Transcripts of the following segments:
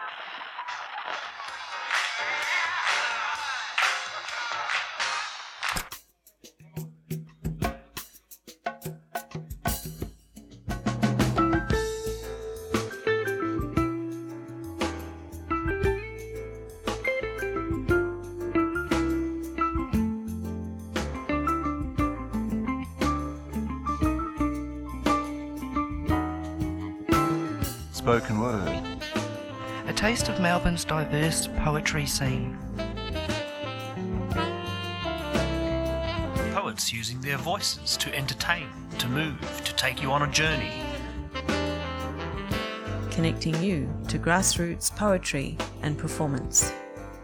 Spoken word. A taste of Melbourne's diverse poetry scene. Poets using their voices to entertain, to move, to take you on a journey. Connecting you to grassroots poetry and performance.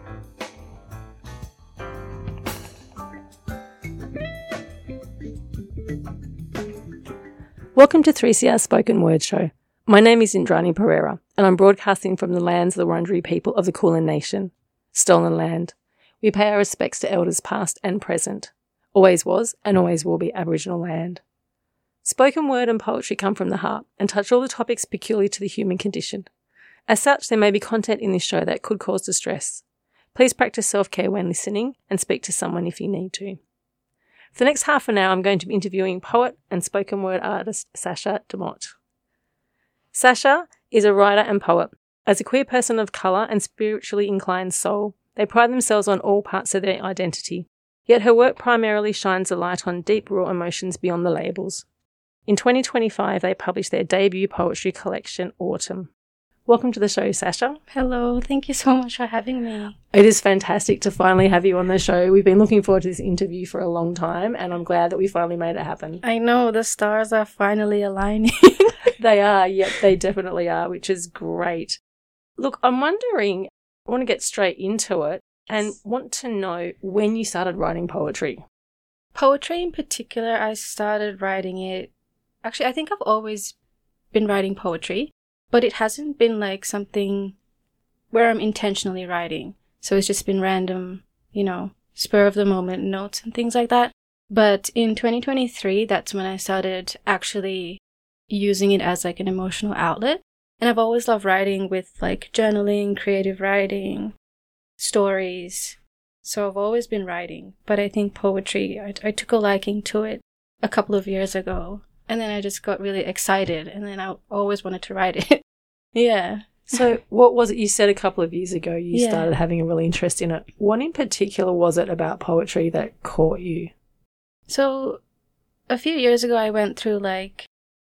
Welcome to 3CR Spoken Word Show. My name is Indrani Pereira, and I'm broadcasting from the lands of the Wurundjeri people of the Kulin Nation. Stolen land. We pay our respects to elders past and present. Always was and always will be Aboriginal land. Spoken word and poetry come from the heart and touch all the topics peculiar to the human condition. As such, there may be content in this show that could cause distress. Please practice self-care when listening and speak to someone if you need to. For the next half an hour, I'm going to be interviewing poet and spoken word artist Sasha Demotte. Sasha is a writer and poet. As a queer person of colour and spiritually inclined soul, they pride themselves on all parts of their identity. Yet her work primarily shines a light on deep raw emotions beyond the labels. In 2025, they published their debut poetry collection, Autumn. Welcome to the show, Sasha. Hello, thank you so much for having me. It is fantastic to finally have you on the show. We've been looking forward to this interview for a long time, and I'm glad that we finally made it happen. I know, the stars are finally aligning. They are, yep, they definitely are, which is great. Look, I'm wondering, I want to get straight into it and want to know when you started writing poetry. Poetry in particular, I started writing it. Actually, I think I've always been writing poetry, but it hasn't been like something where I'm intentionally writing. So it's just been random, spur of the moment notes and things like that. But in 2023, that's when I started actually using it as like an emotional outlet. And I've always loved writing with like journaling, creative writing, stories. So I've always been writing. But I think poetry, I took a liking to it a couple of years ago. And then I just got really excited, and then I always wanted to write it. Yeah. So what was it you said a couple of years ago you started having a real interest in it? What in particular was it about poetry that caught you? So a few years ago I went through like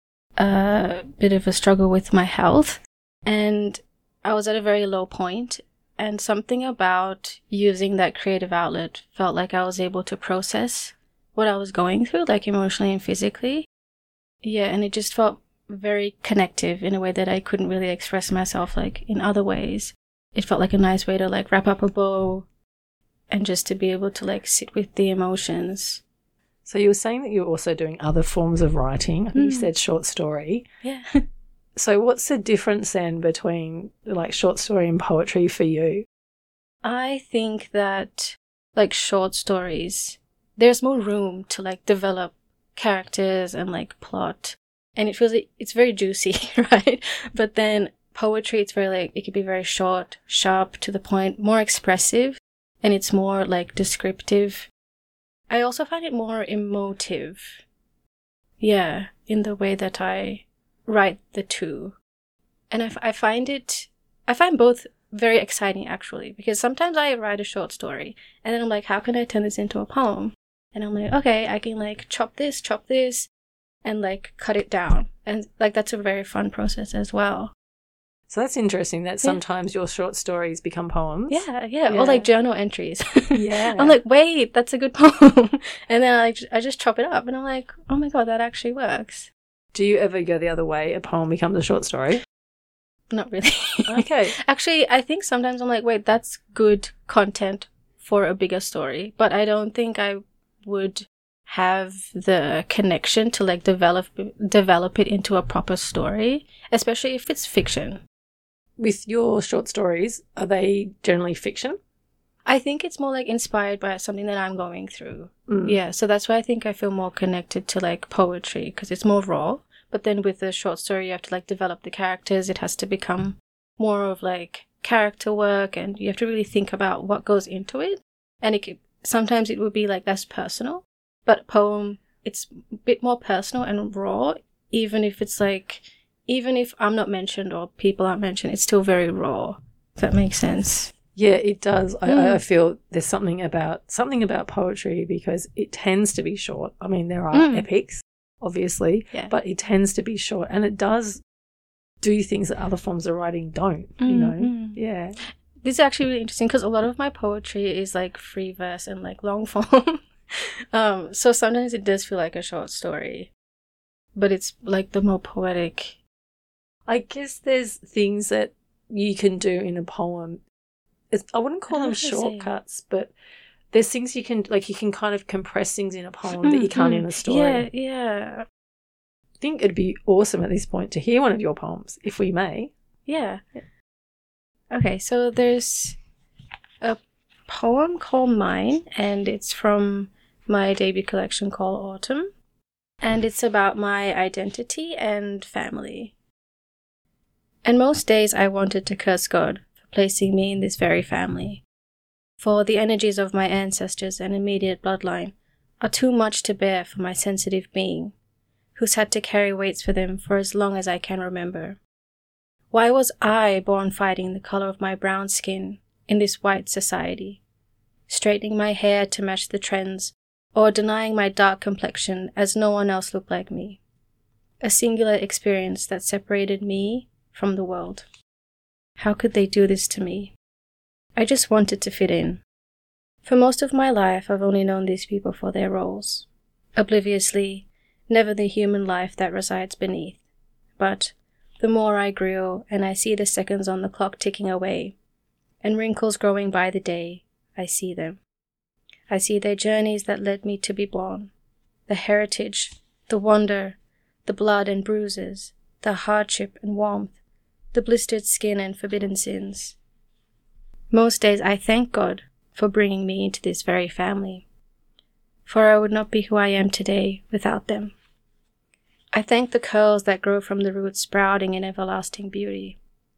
a bit of a struggle with my health, and I was at a very low point, and something about using that creative outlet felt like I was able to process what I was going through, like emotionally and physically. Yeah, and it just felt very connective in a way that I couldn't really express myself like in other ways. It felt like a nice way to like wrap up a bow and just to be able to like sit with the emotions. So you were saying that you were also doing other forms of writing. I think you said short story. Yeah. So what's the difference then between like short story and poetry for you? I think that like short stories, there's more room to like develop characters and like plot, and it feels like it's very juicy, right? But then poetry, it's very like, it could be very short, sharp, to the point, more expressive, and it's more like descriptive. I also find it more emotive, in the way that I write the two. And I find both very exciting actually, because sometimes I write a short story and then I'm like, how can I turn this into a poem? And I'm like, okay, I can like chop this, and like cut it down. And like that's a very fun process as well. So that's interesting that sometimes your short stories become poems. Yeah. Or like journal entries. Yeah. I'm like, wait, that's a good poem. And then I just chop it up and I'm like, oh my God, that actually works. Do you ever go the other way? A poem becomes a short story? Not really. Okay. Actually, I think sometimes I'm like, wait, that's good content for a bigger story. But I don't think I would have the connection to like develop it into a proper story, especially if it's fiction. With your short stories, are they generally fiction? I think it's more like inspired by something that I'm going through. Yeah, so that's why I think I feel more connected to like poetry, because it's more raw. But then with the short story, you have to like develop the characters. It has to become more of like character work, and you have to really think about what goes into it. And sometimes it would be like less personal, but poem, it's a bit more personal and raw. Even if I'm not mentioned or people aren't mentioned, it's still very raw. If that makes sense. Yeah, it does. I feel there's something about poetry because it tends to be short. I mean, there are epics, obviously, but it tends to be short, and it does do things that other forms of writing don't, you know? Yeah. This is actually really interesting because a lot of my poetry is like free verse and like long form. So sometimes it does feel like a short story, but it's like the more poetic. I guess there's things that you can do in a poem. I wouldn't call them shortcuts, but there's things you can kind of compress things in a poem that you can't in a story. Yeah. I think it'd be awesome at this point to hear one of your poems, if we may. Yeah. Okay, so there's a poem called Mine, and it's from my debut collection called Autumn, and it's about my identity and family. And most days I wanted to curse God for placing me in this very family, for the energies of my ancestors and immediate bloodline are too much to bear for my sensitive being, who's had to carry weights for them for as long as I can remember. Why was I born fighting the color of my brown skin in this white society, straightening my hair to match the trends, or denying my dark complexion as no one else looked like me? A singular experience that separated me from the world. How could they do this to me? I just wanted to fit in. For most of my life, I've only known these people for their roles, obliviously, never the human life that resides beneath. But the more I grew, and I see the seconds on the clock ticking away, and wrinkles growing by the day, I see them. I see their journeys that led me to be born, the heritage, the wonder, the blood and bruises, the hardship and warmth, the blistered skin and forbidden sins. Most days I thank God for bringing me into this very family, for I would not be who I am today without them. I thank the curls that grow from the roots sprouting in everlasting beauty,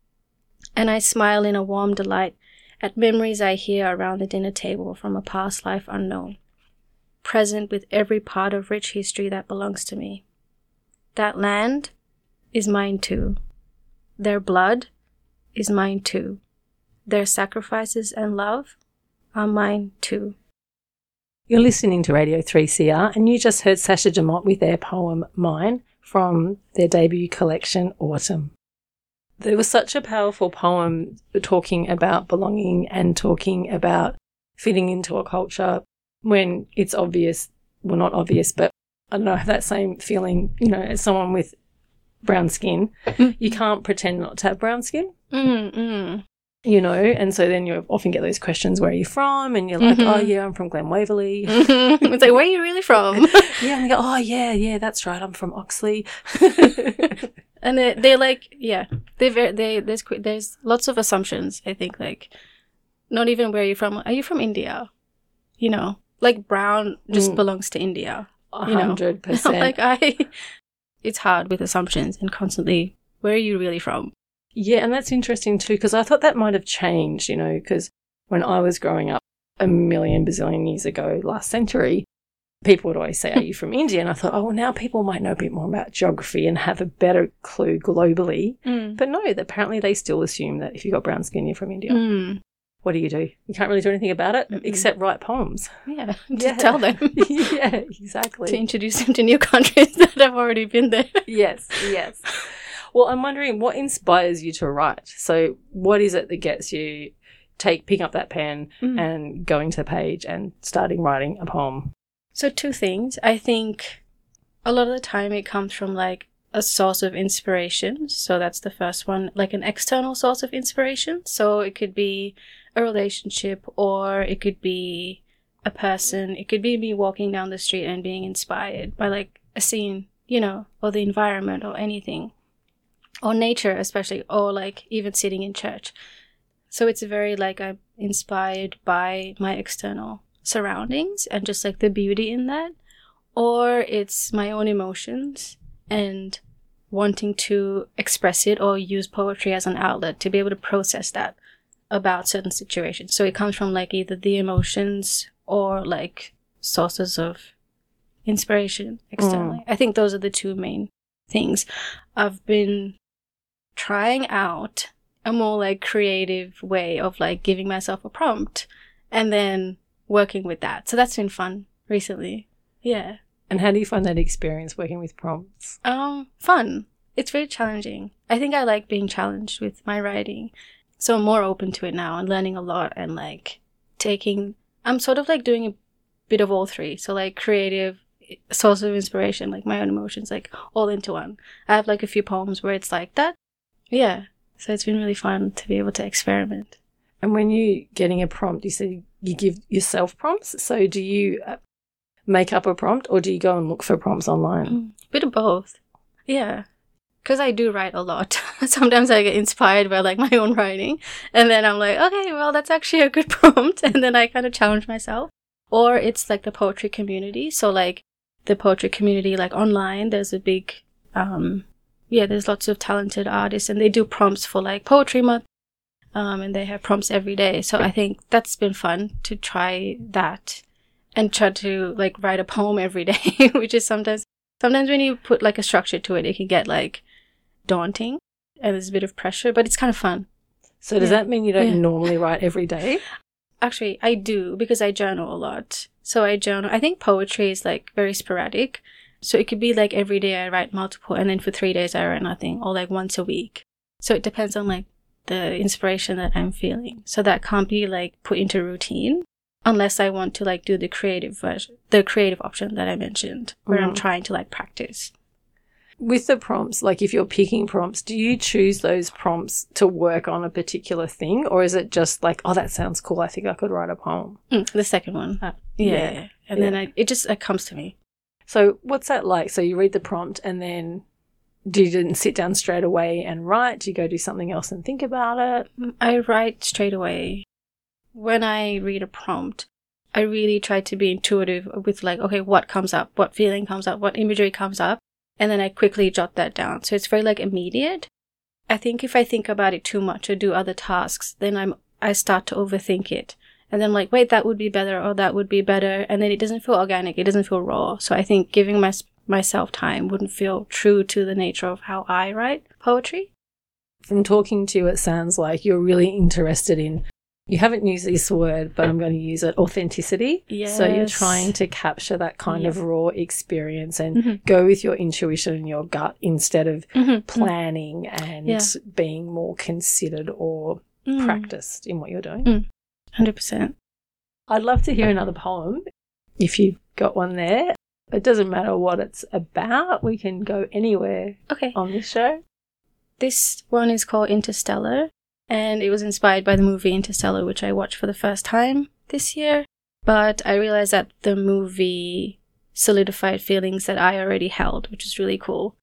and I smile in a warm delight at memories I hear around the dinner table from a past life unknown, present with every part of rich history that belongs to me. That land is mine too. Their blood is mine too. Their sacrifices and love are mine too. You're listening to Radio 3CR, and you just heard Sasha Dumont with their poem Mine from their debut collection Autumn. There was such a powerful poem talking about belonging and talking about fitting into a culture when it's obvious, well, not obvious, but I don't know, I have that same feeling, you know, as someone with brown skin. You can't pretend not to have brown skin. You know, and so then you often get those questions, where are you from? And you're like, oh, yeah, I'm from Glen Waverley. It's like, where are you really from? Yeah, and they go, oh, yeah, that's right, I'm from Oxley. And they're like, yeah, there's lots of assumptions, I think, like, not even where are you from? Are you from India? You know, like brown just belongs to India. 100%. Like it's hard with assumptions and constantly, where are you really from? Yeah, and that's interesting too, because I thought that might have changed, you know, because when I was growing up a million bazillion years ago, last century, people would always say, are you from India? And I thought, oh, well, now people might know a bit more about geography and have a better clue globally. But no, apparently they still assume that if you've got brown skin, you're from India. What do? You can't really do anything about it except write poems. Yeah, to tell them. Yeah, exactly. To introduce them to new countries that have already been there. Yes. Well, I'm wondering what inspires you to write. So what is it that gets you picking up that pen and going to the page and starting writing a poem? So two things. I think a lot of the time it comes from like a source of inspiration. So that's the first one, like an external source of inspiration. So it could be a relationship, or it could be a person. It could be me walking down the street and being inspired by like a scene, you know, or the environment or anything. Or nature especially, or like even sitting in church. So it's very like I'm inspired by my external surroundings and just like the beauty in that. Or it's my own emotions and wanting to express it or use poetry as an outlet to be able to process that. about certain situations. So it comes from like either the emotions or like sources of inspiration externally. I think those are the two main things. I've been trying out a more like creative way of like giving myself a prompt and then working with that. So that's been fun recently. Yeah. And how do you find that experience working with prompts? Fun. It's very challenging. I think I like being challenged with my writing. So I'm more open to it now and learning a lot and like I'm sort of like doing a bit of all three. So like creative, source of inspiration, like my own emotions, like all into one. I have like a few poems where it's like that. Yeah. So it's been really fun to be able to experiment. And when you're getting a prompt, you said you give yourself prompts. So do you make up a prompt or do you go and look for prompts online? Bit of both. Yeah. Because I do write a lot. Sometimes I get inspired by like my own writing. And then I'm like, okay, well, that's actually a good prompt. And then I kind of challenge myself. Or it's like the poetry community. So like the poetry community, like online, there's a big, there's lots of talented artists and they do prompts for like Poetry Month. And they have prompts every day. So I think that's been fun to try that and try to like write a poem every day, which is sometimes when you put like a structure to it, it can get like daunting and there's a bit of pressure, but it's kind of fun. So does that mean you don't normally write every day? Actually, I do because I journal a lot. So I journal. I think poetry is like very sporadic. So it could be like every day I write multiple and then for 3 days I write nothing or like once a week. So it depends on like the inspiration that I'm feeling. So that can't be like put into routine unless I want to like do the creative version, the creative option that I mentioned where I'm trying to like practice. With the prompts, like if you're picking prompts, do you choose those prompts to work on a particular thing or is it just like, oh, that sounds cool, I think I could write a poem? The second one. Yeah. And then it just comes to me. So what's that like? So you read the prompt and then do you didn't sit down straight away and write? Do you go do something else and think about it? I write straight away. When I read a prompt, I really try to be intuitive with like, okay, what comes up? What feeling comes up? What imagery comes up? And then I quickly jot that down. So it's very like immediate. I think if I think about it too much or do other tasks, then I start to overthink it. And then I'm like, wait, that would be better or that would be better. And then it doesn't feel organic. It doesn't feel raw. So I think giving myself time wouldn't feel true to the nature of how I write poetry. From talking to you, it sounds like you're really interested in, you haven't used this word, but I'm going to use it, authenticity. Yes. So you're trying to capture that kind of raw experience and go with your intuition and your gut instead of planning and being more considered or practiced in what you're doing. 100%. I'd love to hear another poem if you've got one there. It doesn't matter what it's about. We can go anywhere on this show. This one is called Interstellar, and it was inspired by the movie Interstellar, which I watched for the first time this year. But I realized that the movie solidified feelings that I already held, which is really cool.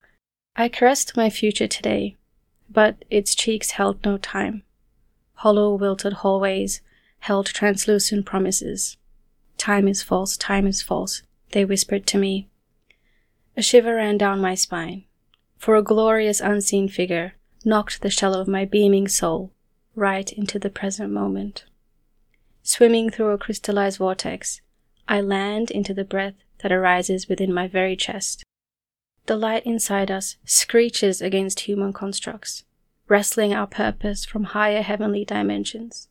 I caressed my future today, but its cheeks held no time. Hollow, wilted hallways held translucent promises. Time is false, they whispered to me. A shiver ran down my spine, for a glorious unseen figure knocked the shell of my beaming soul right into the present moment. Swimming through a crystallized vortex, I land into the breath that arises within my very chest. The light inside us screeches against human constructs, wrestling our purpose from higher heavenly dimensions.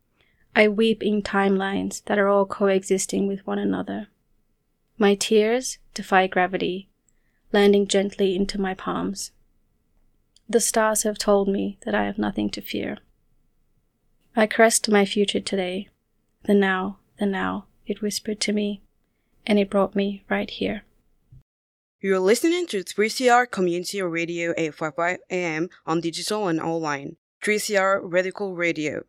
I weep in timelines that are all coexisting with one another. My tears defy gravity, landing gently into my palms. The stars have told me that I have nothing to fear. I caressed my future today. The now, it whispered to me, and it brought me right here. You're listening to 3CR Community Radio 855 AM on digital and online. 3CR Radical Radio.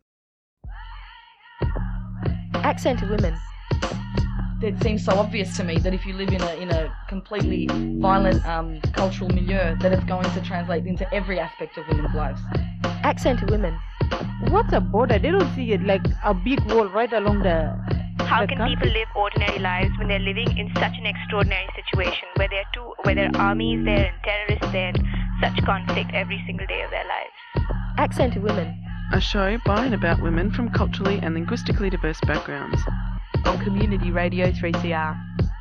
Accented women. It seems so obvious to me that if you live in a completely violent cultural milieu, that it's going to translate into every aspect of women's lives. Accented women. What's a border? They don't see it like a big wall right along the How can people live ordinary lives when they're living in such an extraordinary situation where there are armies there and terrorists there and such conflict every single day of their lives? Accented women. a show by and about women from culturally and linguistically diverse backgrounds. On Community Radio 3CR.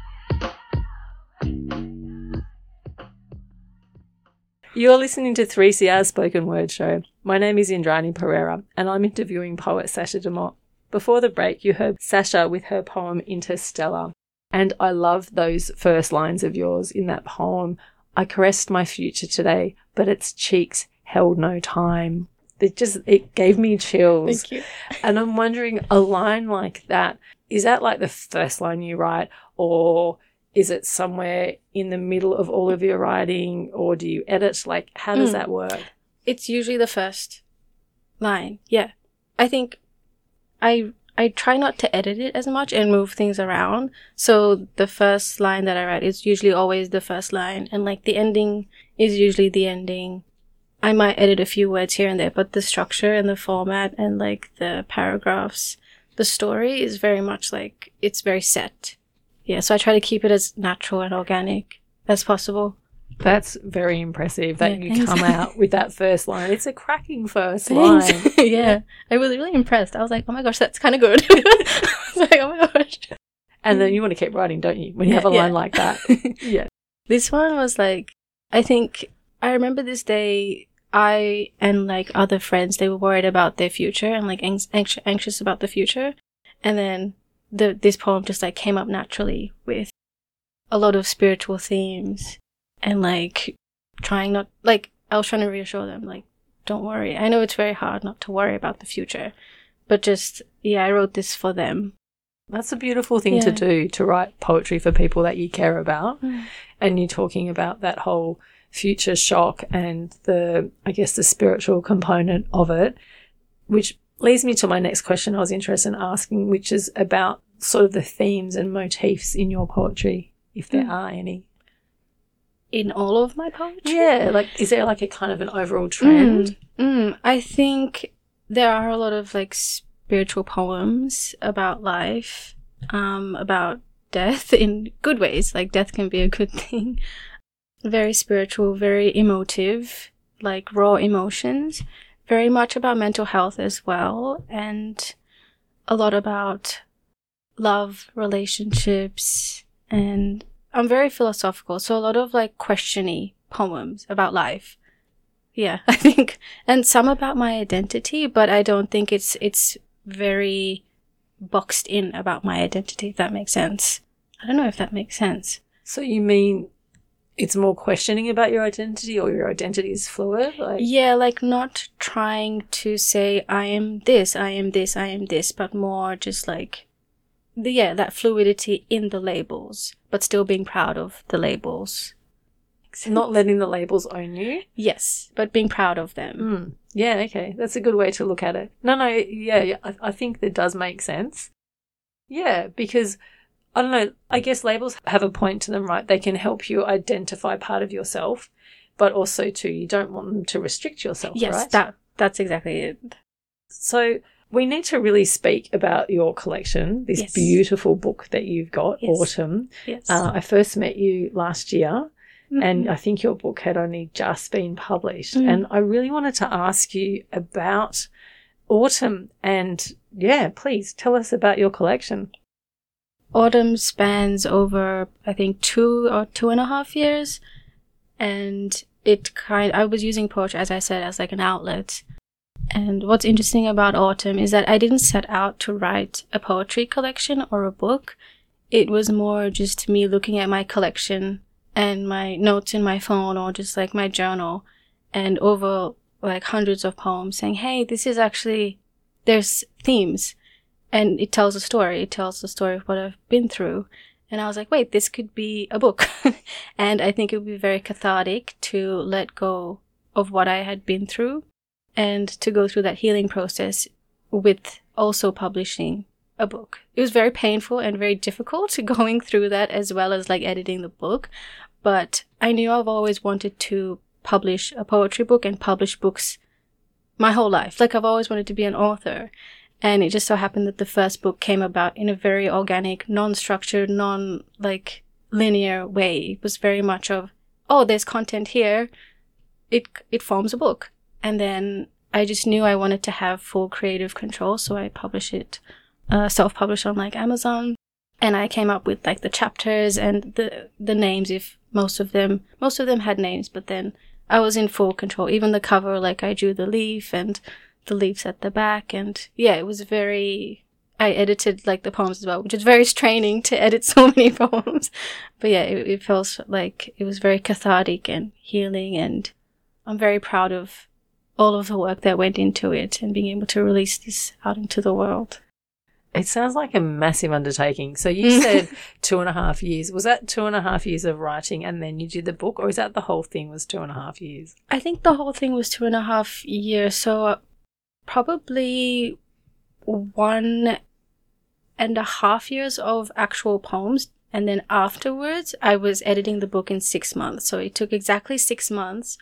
You're listening to 3CR's Spoken Word Show. My name is Indrani Pereira, and I'm interviewing poet Sasha Demotte. Before the break, you heard Sasha with her poem Interstellar. And I love those first lines of yours in that poem. I caressed my future today, but its cheeks held no time. It gave me chills. Thank you. And I'm wondering, a line like that, is that like the first line you write, or is it somewhere in the middle of all of your writing, or do you edit? Like, how does that work? It's usually the first line. Yeah. I think I try not to edit it as much and move things around. So the first line that I write is usually always the first line, and like the ending is usually the ending. I might edit a few words here and there, but the structure and the format and like the paragraphs, the story is very much like, it's very set. Yeah, so I try to keep it as natural and organic as possible. That's very impressive that you thanks. come out with that first line. It's a cracking first line. Yeah, I was really impressed. I was like, oh my gosh, that's kind of good. I was like, oh my gosh. And then you want to keep writing, don't you? When you have a line like that. Yeah. This one was like, I think, I remember this day, I and like other friends, they were worried about their future and like anxious about the future. And then this poem just like came up naturally with a lot of spiritual themes and like I was trying to reassure them, like, don't worry. I know it's very hard not to worry about the future, but just, I wrote this for them. That's a beautiful thing to do, to write poetry for people that you care about. And you're talking about that whole future shock and the spiritual component of it, which leads me to my next question I was interested in asking, which is about sort of the themes and motifs in your poetry, if there are any. In all of my poetry? Yeah, like, is there like a kind of an overall trend? I think there are a lot of like spiritual poems about life, about death in good ways. Like, death can be a good thing. Very spiritual, very emotive, like raw emotions. Very much about mental health as well, and a lot about love, relationships, and I'm very philosophical, so a lot of like questiony poems about life. Yeah, I think, and some about my identity, but I don't think it's very boxed in about my identity, if that makes sense. I don't know if that makes sense. So you mean it's more questioning about your identity, or your identity is fluid? Yeah, like not trying to say I am this, I am this, I am this, but more just like that fluidity in the labels, but still being proud of the labels. Not letting the labels own you? Yes, but being proud of them. Yeah, okay. That's a good way to look at it. I think that does make sense. Yeah, because, I don't know, I guess labels have a point to them, right? They can help you identify part of yourself, but also too, you don't want them to restrict yourself, right? Yes, that's exactly it. So we need to really speak about your collection, this beautiful book that you've got, Autumn. Yes. I first met you last year, and I think your book had only just been published. And I really wanted to ask you about Autumn, and please tell us about your collection. Autumn spans over, I think, 2 or 2.5 years, and I was using poetry, as I said, as like an outlet. And what's interesting about Autumn is that I didn't set out to write a poetry collection or a book. It was more just me looking at my collection and my notes in my phone, or just like my journal, and over like hundreds of poems, saying, hey, this is actually, there's themes, and it tells a story. It tells the story of what I've been through. And I was like, wait, this could be a book. And I think it would be very cathartic to let go of what I had been through, and to go through that healing process with also publishing a book. It was very painful and very difficult going through that, as well as like editing the book. But I knew I've always wanted to publish a poetry book and publish books my whole life. Like, I've always wanted to be an author. And it just so happened that the first book came about in a very organic, non-structured, linear way. It was very much of, oh, there's content here. It forms a book. And then I just knew I wanted to have full creative control, so I published it, self-published on like Amazon, and I came up with like the chapters and the names. If most of them had names, but then I was in full control. Even the cover, like I drew the leaf and the leaves at the back, and yeah, it was very. I edited like the poems as well, which is very straining to edit so many poems. But yeah, it felt like it was very cathartic and healing, and I'm very proud of all of the work that went into it and being able to release this out into the world. It sounds like a massive undertaking. So you said 2.5 years. Was that 2.5 years of writing and then you did the book, or is that the whole thing was 2.5 years? I think the whole thing was 2.5 years. So probably 1.5 years of actual poems. And then afterwards, I was editing the book in 6 months. So it took exactly 6 months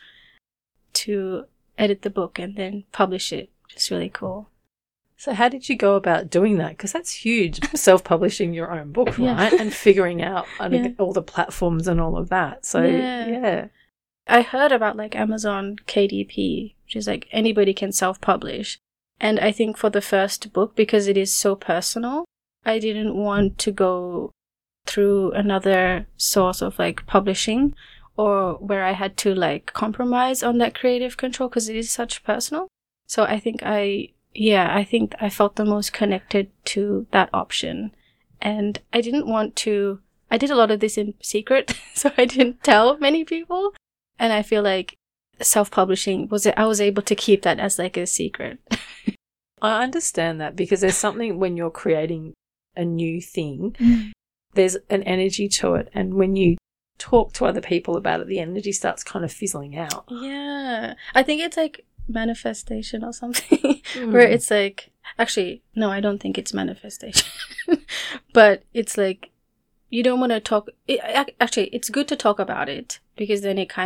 to edit the book and then publish it, which is really cool. So how did you go about doing that? Because that's huge, self-publishing your own book, right? And figuring out all the platforms and all of that. So, yeah. I heard about like Amazon KDP, which is like anybody can self-publish. And I think for the first book, because it is so personal, I didn't want to go through another source of like publishing or where I had to like compromise on that creative control because it is such personal. So I think I felt the most connected to that option. And I didn't want to, I did a lot of this in secret, so I didn't tell many people. And I feel like self-publishing I was able to keep that as like a secret. I understand that because there's something when you're creating a new thing, there's an energy to it. And when you talk to other people about it, the energy starts kind of fizzling out. Yeah. I think it's like manifestation or something where it's like, actually, no, I don't think it's manifestation. But it's like, you don't want to talk. Actually, it's good to talk about it because then it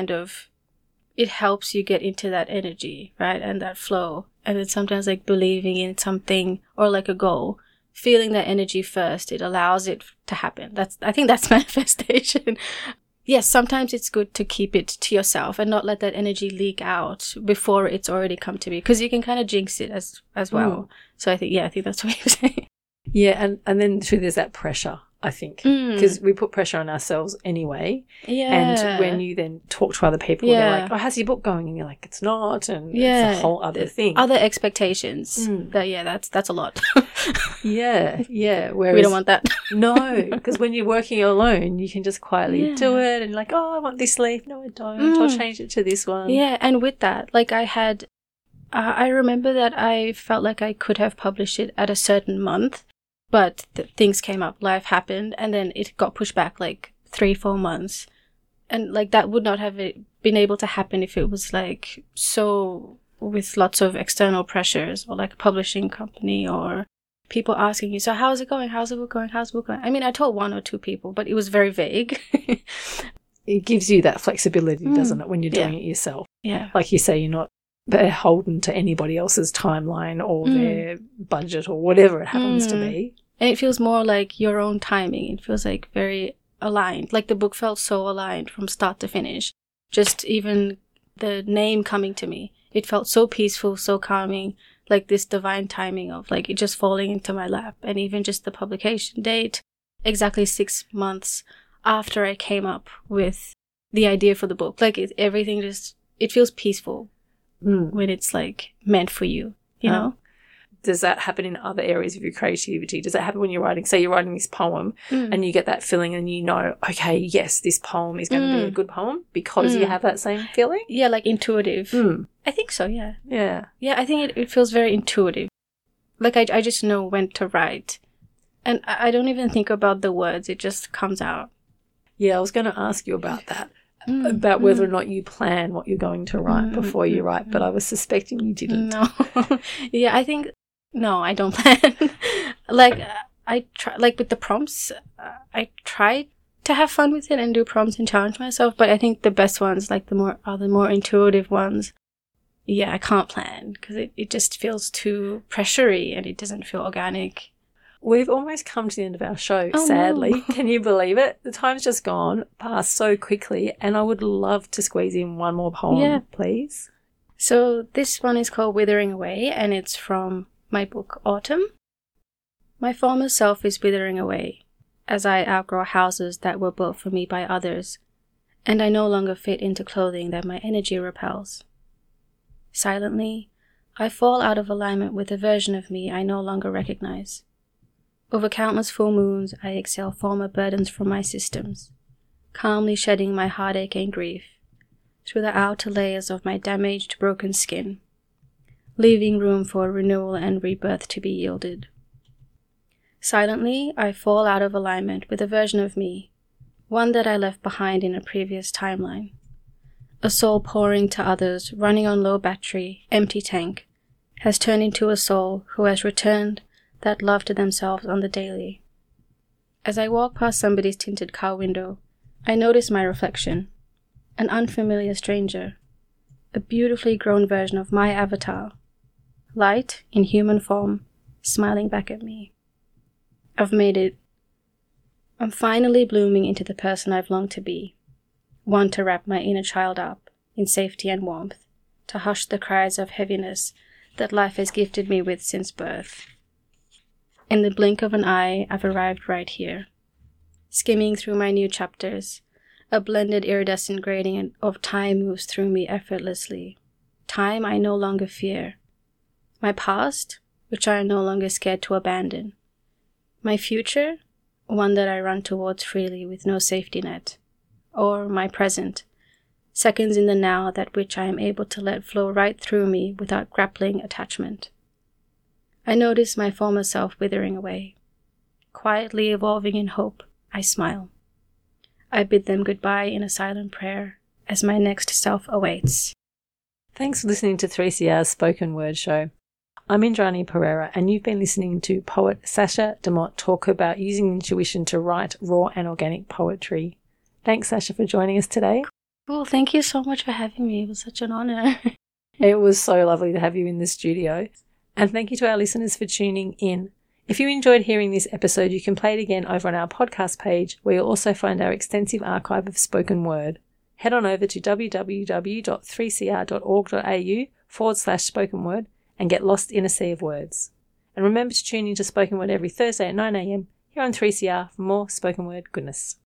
helps you get into that energy, right? And that flow. And then sometimes like believing in something or like a goal, feeling that energy first, it allows it to happen. I think that's manifestation. Yes, sometimes it's good to keep it to yourself and not let that energy leak out before it's already come to be, because you can kind of jinx it as well. So I think that's what you're saying. Yeah, and then too, there's that pressure, I think, because we put pressure on ourselves anyway. Yeah. And when you then talk to other people, they're like, oh, how's your book going? And you're like, it's not. And it's a whole other thing. Other expectations. That's a lot. Yeah. Whereas, we don't want that. No, because when you're working alone, you can just quietly do it and like, oh, I want this leaf. No, I don't. I'll change it to this one. Yeah, and with that, like I remember that I felt like I could have published it at a certain month, but things came up, life happened, and then it got pushed back like 3-4 months. And like that would not have been able to happen if it was like so with lots of external pressures or like a publishing company or people asking you, so how's it going? How's the book going? How's the book going? I mean, I told 1 or 2 people, but it was very vague. It gives you that flexibility, doesn't it, when you're doing it yourself? Yeah. Like you say, you're not beholden to anybody else's timeline or their budget or whatever it happens to be. And it feels more like your own timing. It feels like very aligned. Like the book felt so aligned from start to finish. Just even the name coming to me, it felt so peaceful, so calming, like this divine timing of like it just falling into my lap. And even just the publication date, exactly 6 months after I came up with the idea for the book. Like everything just, it feels peaceful when it's like meant for you, you know? Does that happen in other areas of your creativity? Does that happen when you're writing, say you're writing this poem and you get that feeling and you know, okay, yes, this poem is going to be a good poem because you have that same feeling? Yeah, like intuitive. I think so, yeah. Yeah. Yeah, I think it feels very intuitive. Like I just know when to write. And I don't even think about the words. It just comes out. Yeah, I was going to ask you about that. About whether or not you plan what you're going to write before you write, but I was suspecting you didn't. No. Yeah, I think... No, I don't plan. Like, I try, like with the prompts, I try to have fun with it and do prompts and challenge myself, but I think the best ones, like the more intuitive ones, yeah, I can't plan because it just feels too pressury and it doesn't feel organic. We've almost come to the end of our show, sadly. No. Can you believe it? The time's just past so quickly, and I would love to squeeze in one more poem, please. So this one is called Withering Away, and it's from my book Autumn. My former self is withering away, as I outgrow houses that were built for me by others, and I no longer fit into clothing that my energy repels. Silently, I fall out of alignment with a version of me I no longer recognize. Over countless full moons, I exhale former burdens from my systems, calmly shedding my heartache and grief through the outer layers of my damaged, broken skin, leaving room for renewal and rebirth to be yielded. Silently, I fall out of alignment with a version of me, one that I left behind in a previous timeline. A soul pouring to others, running on low battery, empty tank, has turned into a soul who has returned that love to themselves on the daily. As I walk past somebody's tinted car window, I notice my reflection, an unfamiliar stranger, a beautifully grown version of my avatar, light in human form, smiling back at me. I've made it. I'm finally blooming into the person I've longed to be, one to wrap my inner child up in safety and warmth, to hush the cries of heaviness that life has gifted me with since birth. In the blink of an eye, I've arrived right here, skimming through my new chapters. A blended iridescent gradient of time moves through me effortlessly. Time I no longer fear. My past, which I am no longer scared to abandon. My future, one that I run towards freely with no safety net. Or my present, seconds in the now that which I am able to let flow right through me without grappling attachment. I notice my former self withering away. Quietly evolving in hope, I smile. I bid them goodbye in a silent prayer as my next self awaits. Thanks for listening to 3CR's Spoken Word Show. I'm Indrani Pereira, and you've been listening to poet Sasha Demotte talk about using intuition to write raw and organic poetry. Thanks, Sasha, for joining us today. Cool, thank you so much for having me. It was such an honor. It was so lovely to have you in the studio. And thank you to our listeners for tuning in. If you enjoyed hearing this episode, you can play it again over on our podcast page, where you'll also find our extensive archive of spoken word. Head on over to www.3cr.org.au/spoken word and get lost in a sea of words. And remember to tune in to Spoken Word every Thursday at 9 a.m. here on 3CR for more spoken word goodness.